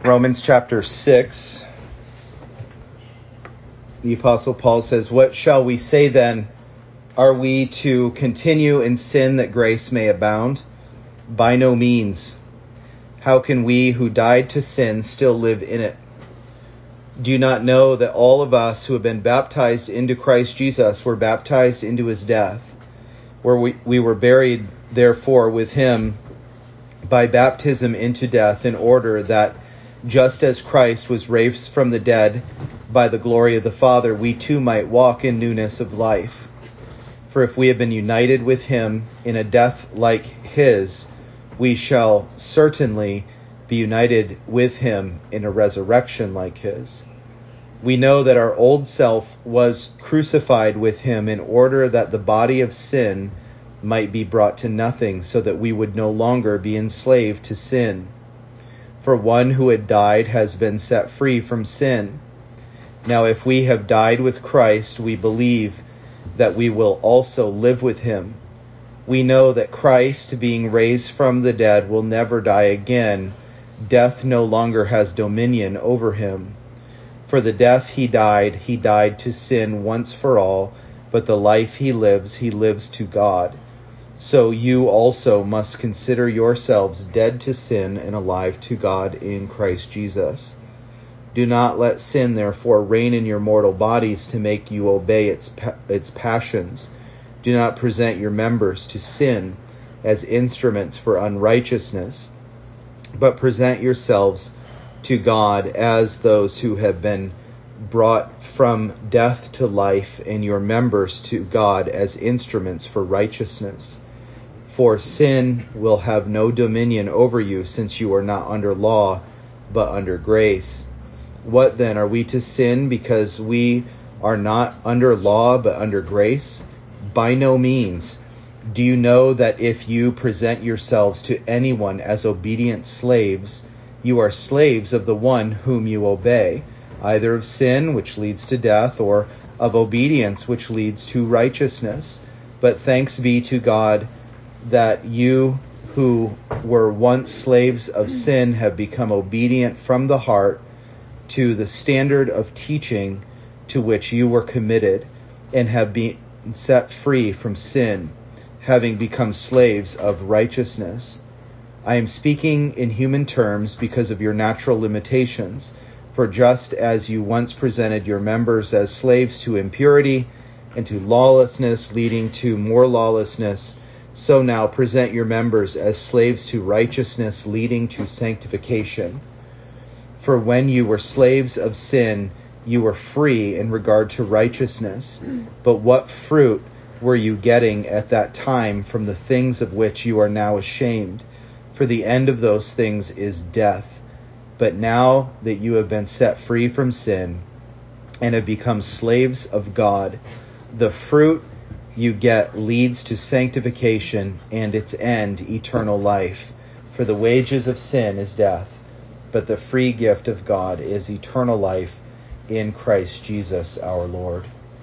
Romans chapter 6, the Apostle Paul says, "What shall we say then? Are we to continue in sin that grace may abound? By no means. How can we who died to sin still live in it? Do you not know that all of us who have been baptized into Christ Jesus were baptized into his death, where we were buried, therefore, with him by baptism into death, in order that just as Christ was raised from the dead by the glory of the Father, we too might walk in newness of life. For if we have been united with him in a death like his, we shall certainly be united with him in a resurrection like his. We know that our old self was crucified with him in order that the body of sin might be brought to nothing, so that we would no longer be enslaved to sin. For one who had died has been set free from sin. Now if we have died with Christ, we believe that we will also live with him. We know that Christ, being raised from the dead, will never die again. Death no longer has dominion over him. For the death he died to sin once for all, but the life he lives to God. So you also must consider yourselves dead to sin and alive to God in Christ Jesus. Do not let sin, therefore, reign in your mortal bodies to make you obey its passions. Do not present your members to sin as instruments for unrighteousness, but present yourselves to God as those who have been brought from death to life, and your members to God as instruments for righteousness. For sin will have no dominion over you, since you are not under law, but under grace. What then? Are we to sin because we are not under law, but under grace? By no means. Do you know that if you present yourselves to anyone as obedient slaves, you are slaves of the one whom you obey, either of sin, which leads to death, or of obedience, which leads to righteousness? But thanks be to God that you who were once slaves of sin have become obedient from the heart to the standard of teaching to which you were committed, and have been set free from sin, having become slaves of righteousness. I am speaking in human terms because of your natural limitations. For just as you once presented your members as slaves to impurity and to lawlessness, leading to more lawlessness, so now present your members as slaves to righteousness, leading to sanctification. For when you were slaves of sin, you were free in regard to righteousness. But what fruit were you getting at that time from the things of which you are now ashamed? For the end of those things is death. But now that you have been set free from sin and have become slaves of God, the fruit you get leads to sanctification, and its end, eternal life. For the wages of sin is death, but the free gift of God is eternal life in Christ Jesus our Lord."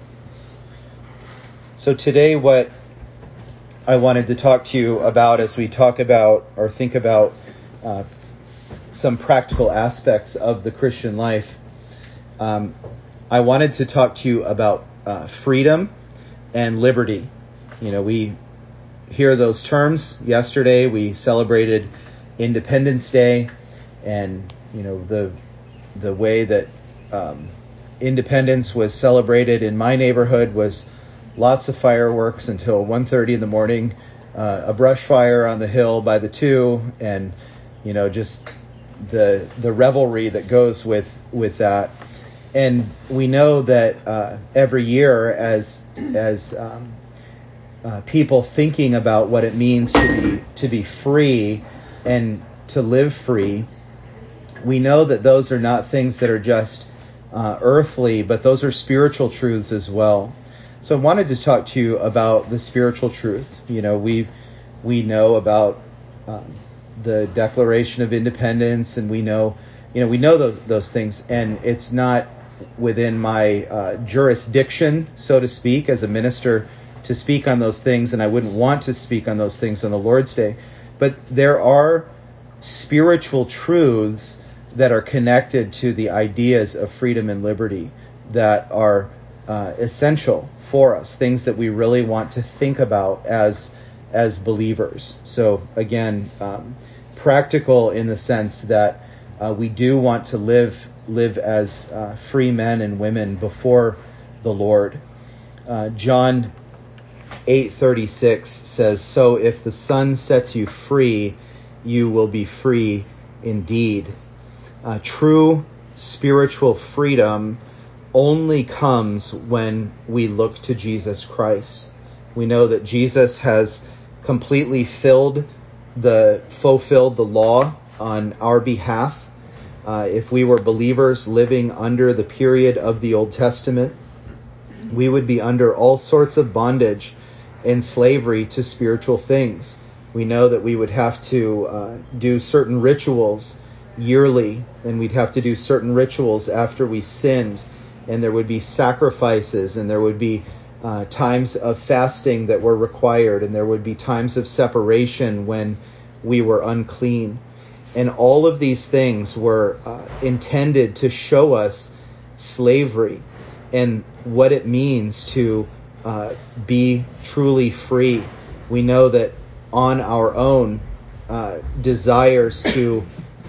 So today what I wanted to talk to you about as we talk about or think about some practical aspects of the Christian life, I wanted to talk to you about freedom and liberty. You know, we hear those terms. Yesterday we celebrated Independence Day, and you know the way that independence was celebrated in my neighborhood was lots of fireworks until 1:30 in the morning, a brush fire on the hill by the 2, and you know, just the revelry that goes with that. And we know that every year, as people thinking about what it means to be free and to live free, we know that those are not things that are just earthly, but those are spiritual truths as well. So I wanted to talk to you about the spiritual truth. You know, we know about the Declaration of Independence, and we know those things, and it's not within my jurisdiction, so to speak, as a minister to speak on those things, and I wouldn't want to speak on those things on the Lord's Day. But there are spiritual truths that are connected to the ideas of freedom and liberty that are essential for us, things that we really want to think about as believers. So again, practical in the sense that we do want to live as free men and women before the Lord. John 8:36 says, "So if the Son sets you free, you will be free indeed." True spiritual freedom only comes when we look to Jesus Christ. We know that Jesus has completely fulfilled the law on our behalf. If we were believers living under the period of the Old Testament, we would be under all sorts of bondage and slavery to spiritual things. We know that we would have to do certain rituals yearly, and we'd have to do certain rituals after we sinned, and there would be sacrifices, and there would be times of fasting that were required, and there would be times of separation when we were unclean. And all of these things were intended to show us slavery and what it means to be truly free. We know that on our own desires to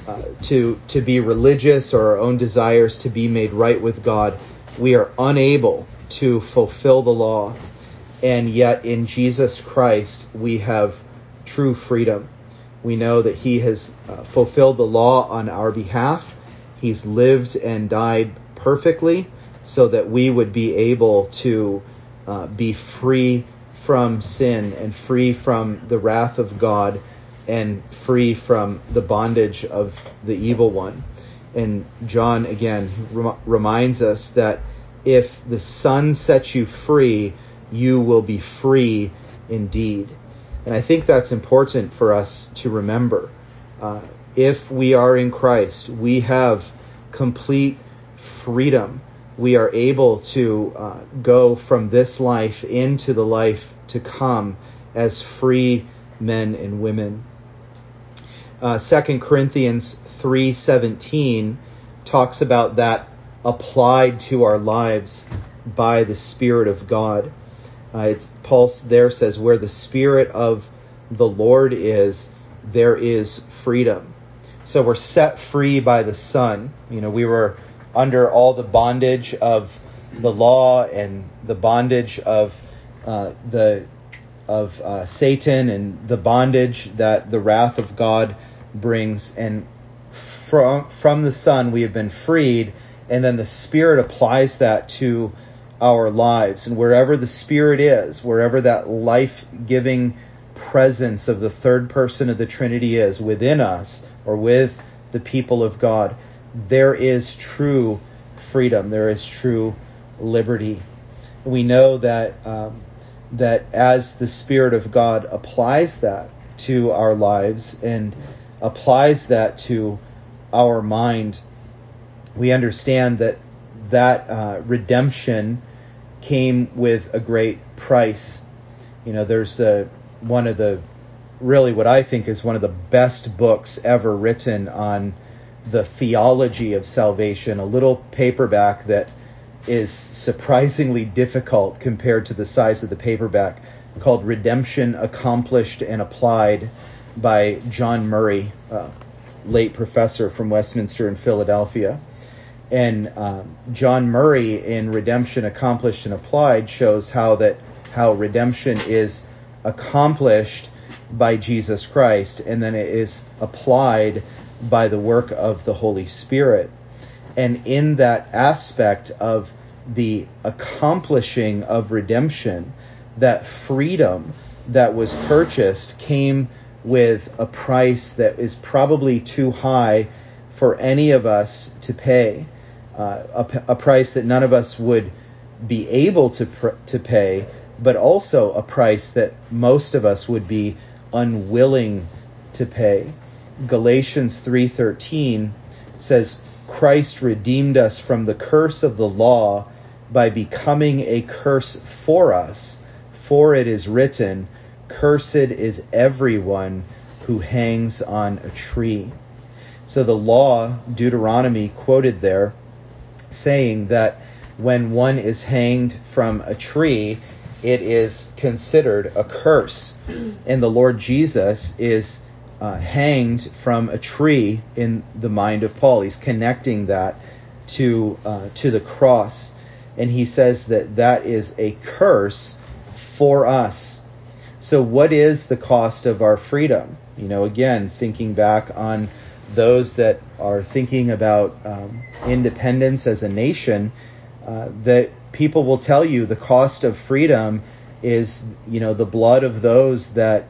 be religious, or our own desires to be made right with God, we are unable to fulfill the law. And yet in Jesus Christ, we have true freedom. We know that he has fulfilled the law on our behalf. He's lived and died perfectly so that we would be able to be free from sin and free from the wrath of God and free from the bondage of the evil one. And John, again, reminds us that if the Son sets you free, you will be free indeed. And I think that's important for us to remember. If we are in Christ, we have complete freedom. We are able to go from this life into the life to come as free men and women. 2 Corinthians 3:17 talks about that applied to our lives by the Spirit of God. Paul there says, where the Spirit of the Lord is, there is freedom. So we're set free by the Son. We were under all the bondage of the law and the bondage of Satan and the bondage that the wrath of God brings. And from the Son we have been freed, and then the Spirit applies that to our lives. And wherever the Spirit is, wherever that life-giving presence of the third person of the Trinity is within us or with the people of God, there is true freedom. There is true liberty. We know that as the Spirit of God applies that to our lives and applies that to our mind, we understand that redemption came with a great price. There's one of the, really what I think is one of the best books ever written on the theology of salvation, a little paperback that is surprisingly difficult compared to the size of the paperback, called Redemption Accomplished and Applied by John Murray, late professor from Westminster in Philadelphia. And John Murray in Redemption Accomplished and Applied shows how redemption is accomplished by Jesus Christ, and then it is applied by the work of the Holy Spirit. And in that aspect of the accomplishing of redemption, that freedom that was purchased came with a price that is probably too high for any of us to pay, a price that none of us would be able to pay, but also a price that most of us would be unwilling to pay. Galatians 3:13 says, Christ redeemed us from the curse of the law by becoming a curse for us, for it is written, cursed is everyone who hangs on a tree. So the law, Deuteronomy quoted there, saying that when one is hanged from a tree, it is considered a curse. And the Lord Jesus is hanged from a tree in the mind of Paul. He's connecting that to the cross. And he says that that is a curse for us. So what is the cost of our freedom? Again, thinking back on those that are thinking about independence as a nation, that people will tell you the cost of freedom is, the blood of those that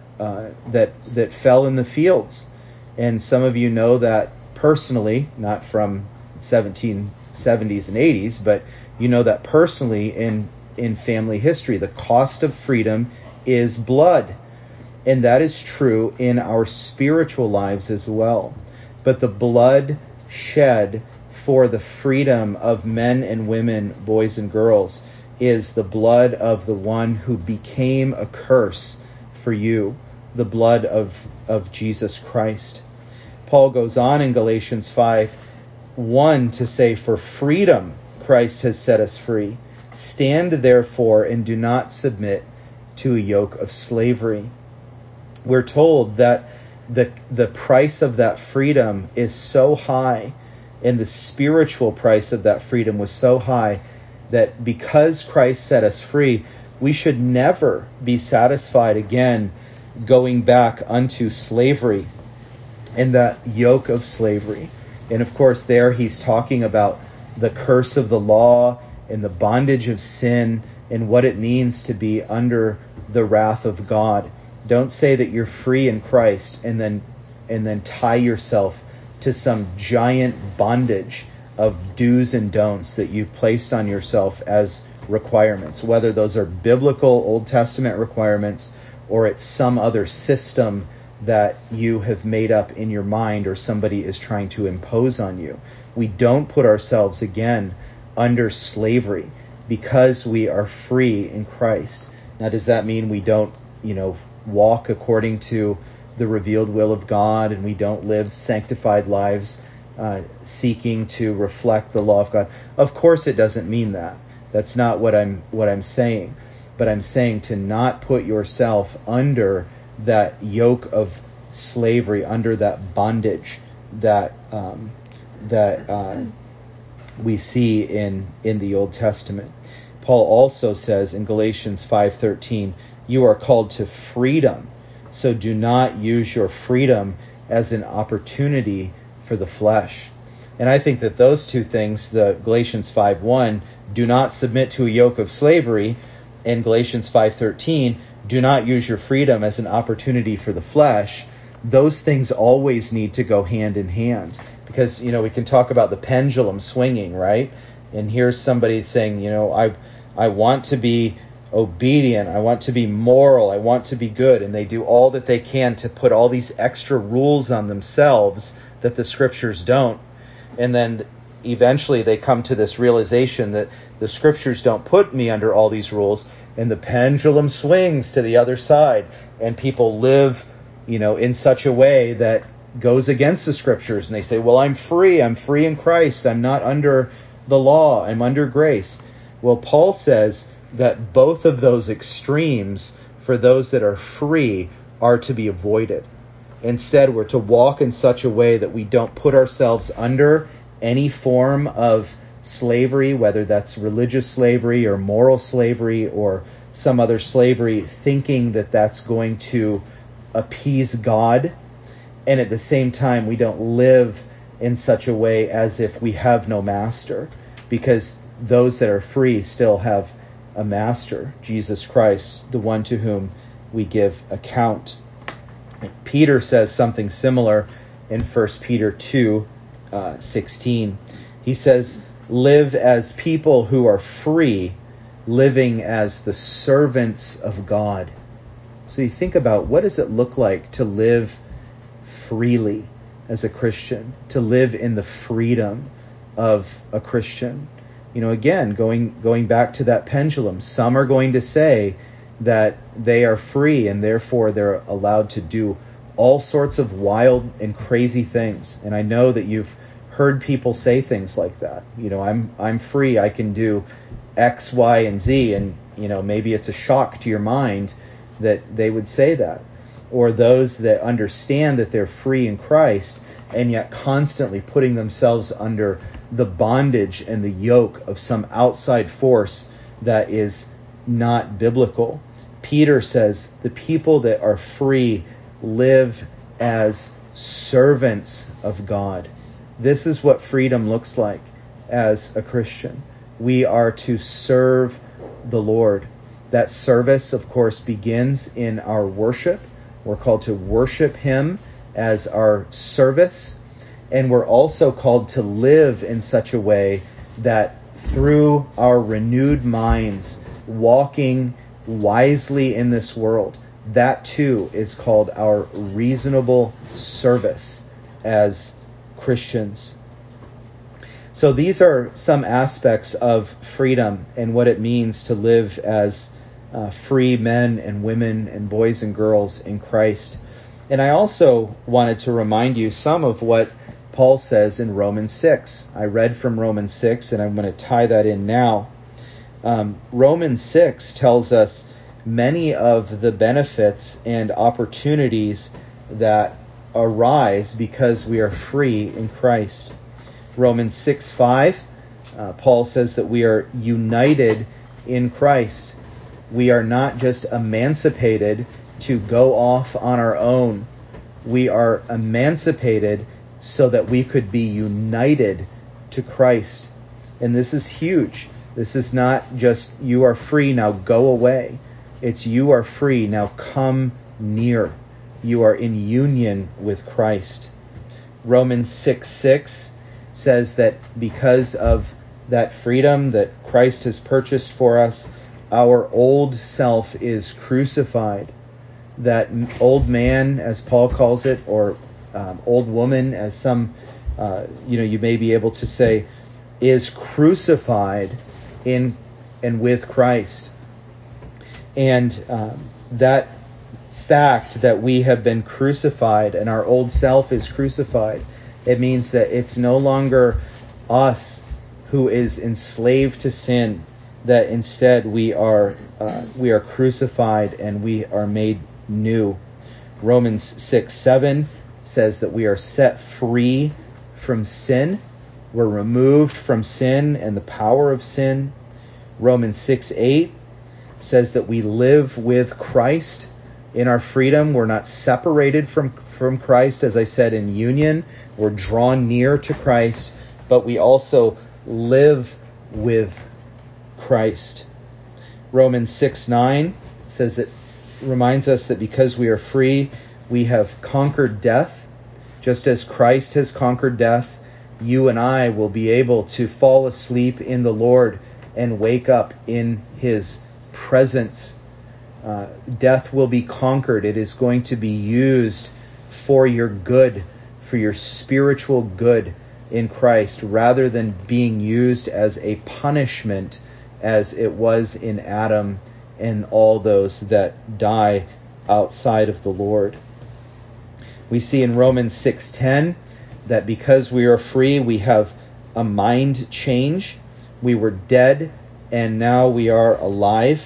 fell in the fields. And some of you know that personally, not from 1770s and 80s, but you know that personally in family history. The cost of freedom is blood. And that is true in our spiritual lives as well. But the blood shed for the freedom of men and women, boys and girls, is the blood of the one who became a curse for you, the blood of Jesus Christ. Paul goes on in Galatians 5:1 to say, "For freedom Christ has set us free. Stand therefore and do not submit to a yoke of slavery." We're told that the price of that freedom is so high, and the spiritual price of that freedom was so high, that because Christ set us free, we should never be satisfied again going back unto slavery and that yoke of slavery. And of course, there he's talking about the curse of the law and the bondage of sin and what it means to be under the wrath of God. Don't say that you're free in Christ and then tie yourself to some giant bondage of do's and don'ts that you've placed on yourself as requirements, whether those are biblical Old Testament requirements or it's some other system that you have made up in your mind or somebody is trying to impose on you. We don't put ourselves again under slavery because we are free in Christ. Now, does that mean we don't, walk according to the revealed will of God and we don't live sanctified lives seeking to reflect the law of God? Of course it doesn't mean that. That's not what I'm saying. But I'm saying to not put yourself under that yoke of slavery, under that bondage that we see in the Old Testament. Paul also says in Galatians 5:13, "You are called to freedom, so do not use your freedom as an opportunity for the flesh." And I think that those two things, the Galatians 5:1, do not submit to a yoke of slavery, and Galatians 5:13, do not use your freedom as an opportunity for the flesh, those things always need to go hand in hand. Because, we can talk about the pendulum swinging, right? And here's somebody saying, I want to be obedient, I want to be moral, I want to be good, and they do all that they can to put all these extra rules on themselves that the scriptures don't. And then eventually they come to this realization that the scriptures don't put me under all these rules, and the pendulum swings to the other side, and people live, in such a way that goes against the scriptures, and they say, well, I'm free in Christ, I'm not under the law, I'm under grace. Well, Paul says that both of those extremes for those that are free are to be avoided. Instead, we're to walk in such a way that we don't put ourselves under any form of slavery, whether that's religious slavery or moral slavery or some other slavery, thinking that that's going to appease God. And at the same time, we don't live in such a way as if we have no master, because those that are free still have a master, Jesus Christ, the one to whom we give account. Peter says something similar in 1 Peter 2:16. He says, live as people who are free, living as the servants of God. So you think about, what does it look like to live freely as a Christian, to live in the freedom of a Christian? Again, going back to that pendulum, some are going to say that they are free and therefore they're allowed to do all sorts of wild and crazy things. And I know that you've heard people say things like that. I'm free. I can do X, Y, and Z. And, maybe it's a shock to your mind that they would say that. Or those that understand that they're free in Christ and yet constantly putting themselves under the bondage and the yoke of some outside force that is not biblical. Peter says the people that are free live as servants of God. This is what freedom looks like as a Christian. We are to serve the Lord. That service, of course, begins in our worship. We're called to worship Him as our service. And we're also called to live in such a way that through our renewed minds, walking wisely in this world, that too is called our reasonable service as Christians. So these are some aspects of freedom and what it means to live as free men and women and boys and girls in Christ. And I also wanted to remind you some of what Paul says in Romans 6. I read from Romans 6, and I'm going to tie that in now. Romans 6 tells us many of the benefits and opportunities that arise because we are free in Christ. Romans 6:5, Paul says that we are united in Christ. We are not just emancipated to go off on our own. We are emancipated so that we could be united to Christ. And this is huge. This is not just you are free, now go away. It's you are free, now come near. You are in union with Christ. Romans 6:6 says that because of that freedom that Christ has purchased for us, our old self is crucified. That old man, as Paul calls it, or old woman, as some, you may be able to say, is crucified in and with Christ. And that fact that we have been crucified and our old self is crucified, it means that it's no longer us who is enslaved to sin, that instead we are crucified and we are made new. Romans 6:7 says that we are set free from sin. We're removed from sin and the power of sin. Romans 6:8 says that we live with Christ in our freedom. We're not separated from Christ, as I said, in union. We're drawn near to Christ, but we also live with Christ. Romans 6:9 says that reminds us that because we are free, we have conquered death. Just as Christ has conquered death, you and I will be able to fall asleep in the Lord and wake up in His presence. Death will be conquered. It is going to be used for your good, for your spiritual good in Christ, rather than being used as a punishment as it was in Adam and all those that die outside of the Lord. We see in Romans 6:10 that because we are free, we have a mind change. We were dead and now we are alive.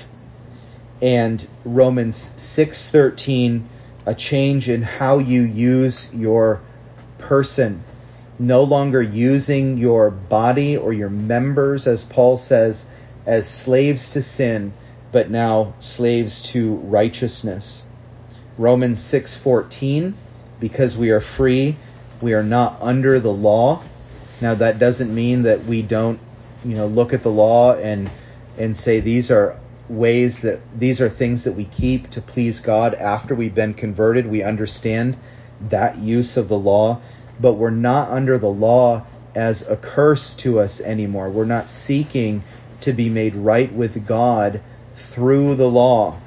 And Romans 6:13, a change in how you use your person. No longer using your body or your members, as Paul says, as slaves to sin, but now slaves to righteousness. Romans 6:14, because we are free, we are not under the law. Now that doesn't mean that we don't, look at the law and say these are ways that these are things that we keep to please God after we've been converted. We understand that use of the law, but we're not under the law as a curse to us anymore. We're not seeking to be made right with God through the law.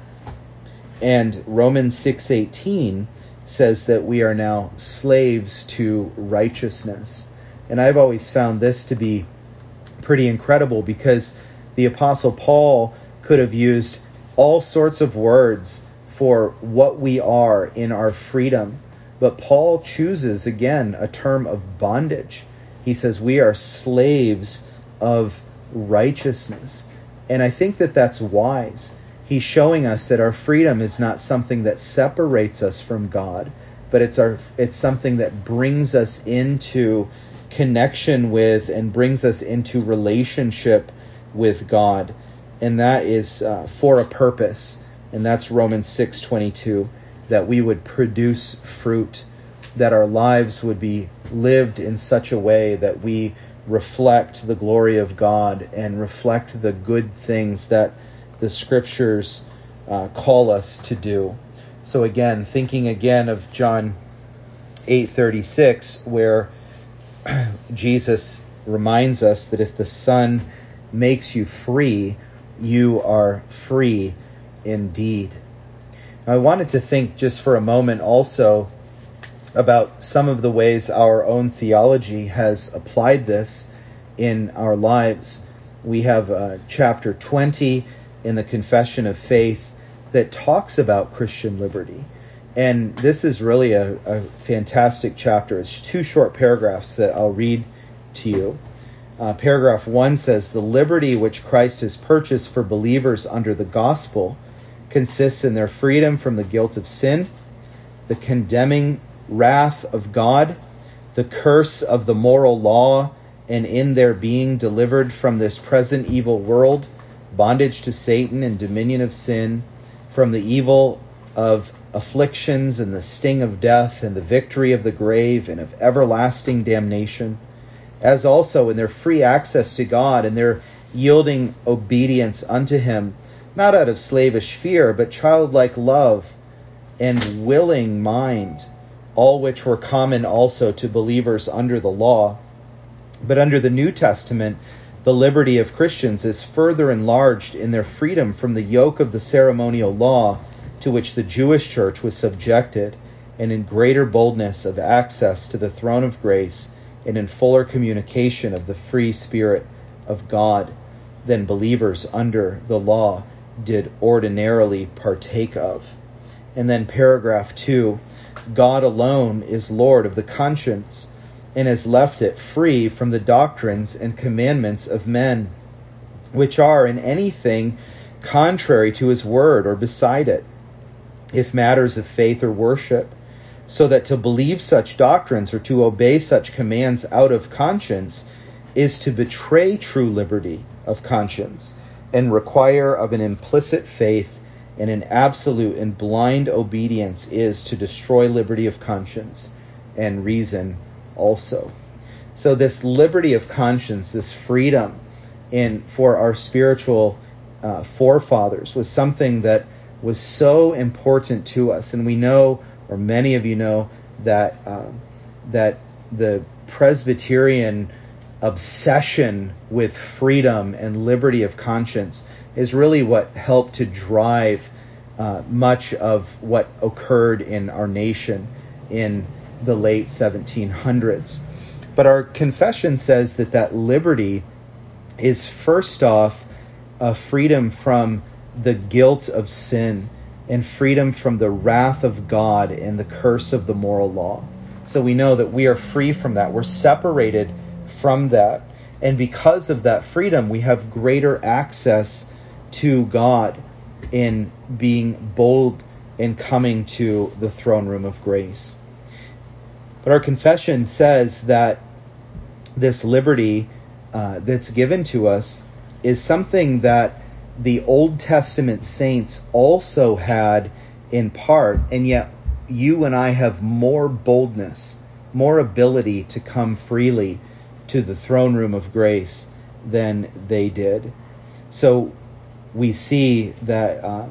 And Romans 6:18 says that we are now slaves to righteousness. And I've always found this to be pretty incredible, because the Apostle Paul could have used all sorts of words for what we are in our freedom. But Paul chooses, again, a term of bondage. He says we are slaves of righteousness. And I think that that's wise. He's showing us that our freedom is not something that separates us from God, but it's something that brings us into connection with and brings us into relationship with God. And that is for a purpose. And that's Romans 6:22, that we would produce fruit, that our lives would be lived in such a way that we reflect the glory of God and reflect the good things that the scriptures call us to do. So again, thinking again of John 8:36, where Jesus reminds us that if the Son makes you free, you are free indeed. I wanted to think just for a moment also about some of the ways our own theology has applied this in our lives. We have chapter 20 in the Confession of Faith that talks about Christian liberty. And this is really a fantastic chapter. It's 2 short paragraphs that I'll read to you. Paragraph 1 says, "The liberty which Christ has purchased for believers under the gospel consists in their freedom from the guilt of sin, the condemning wrath of God, the curse of the moral law, and in their being delivered from this present evil world, bondage to Satan and dominion of sin, from the evil of afflictions and the sting of death and the victory of the grave and of everlasting damnation, as also in their free access to God and their yielding obedience unto him, not out of slavish fear, but childlike love and willing mind, all which were common also to believers under the law. But under the New Testament, the liberty of Christians is further enlarged in their freedom from the yoke of the ceremonial law to which the Jewish church was subjected, and in greater boldness of access to the throne of grace and in fuller communication of the free Spirit of God than believers under the law did ordinarily partake of." And then paragraph 2, "God alone is Lord of the conscience and has left it free from the doctrines and commandments of men, which are in anything contrary to his word or beside it, if matters of faith or worship, so that to believe such doctrines or to obey such commands out of conscience is to betray true liberty of conscience and require of an implicit faith, and an absolute and blind obedience is to destroy liberty of conscience and reason also." So this liberty of conscience, this freedom for our spiritual forefathers, was something that was so important to us. And we know, or many of you know, that the Presbyterian obsession with freedom and liberty of conscience is really what helped to drive much of what occurred in our nation in the late 1700s. But our confession says that liberty is first off a freedom from the guilt of sin and freedom from the wrath of God and the curse of the moral law. So we know that we are free from that. We're separated from that. And because of that freedom, we have greater access to God in being bold in coming to the throne room of grace. But our confession says that this liberty that's given to us is something that the Old Testament saints also had in part, and yet you and I have more boldness, more ability to come freely to the throne room of grace than they did. So we see that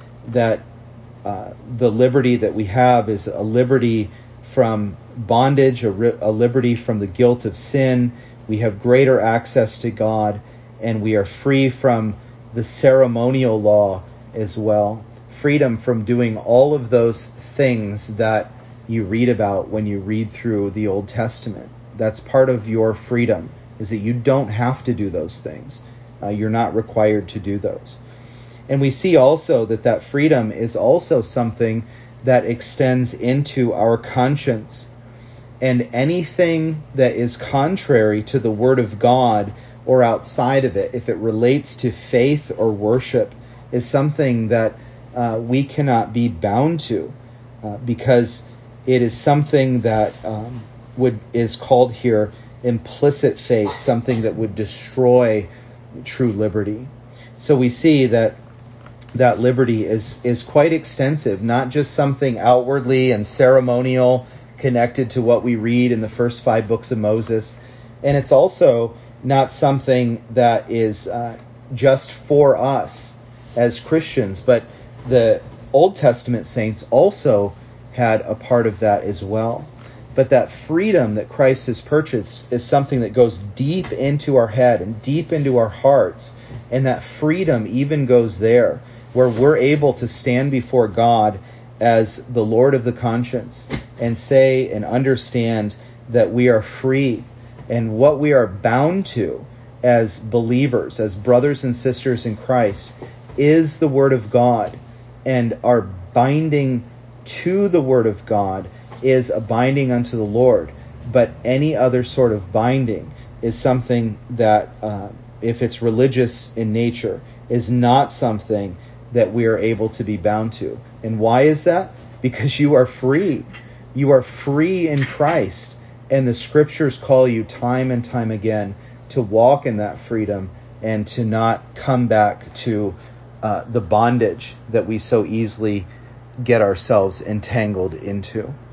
the liberty that we have is a liberty from bondage, a liberty from the guilt of sin. We have greater access to God, and we are free from the ceremonial law as well. Freedom from doing all of those things that you read about when you read through the Old Testament. That's part of your freedom, is that you don't have to do those things. You're not required to do those. And we see also that freedom is also something that extends into our conscience. And anything that is contrary to the Word of God or outside of it, if it relates to faith or worship, is something that we cannot be bound to because it is something that is called here implicit faith, something that would destroy true liberty. So we see that liberty is quite extensive, not just something outwardly and ceremonial connected to what we read in the first 5 books of Moses. And it's also not something that is just for us as Christians, but the Old Testament saints also had a part of that as well. But that freedom that Christ has purchased is something that goes deep into our head and deep into our hearts. And that freedom even goes there, where we're able to stand before God as the Lord of the conscience and say and understand that we are free, and what we are bound to as believers, as brothers and sisters in Christ, is the Word of God. And our binding to the Word of God is a binding unto the Lord. But any other sort of binding is something that, if it's religious in nature, is not something that we are able to be bound to. And why is that? Because you are free. You are free in Christ. And the Scriptures call you time and time again to walk in that freedom and to not come back to the bondage that we so easily get ourselves entangled into.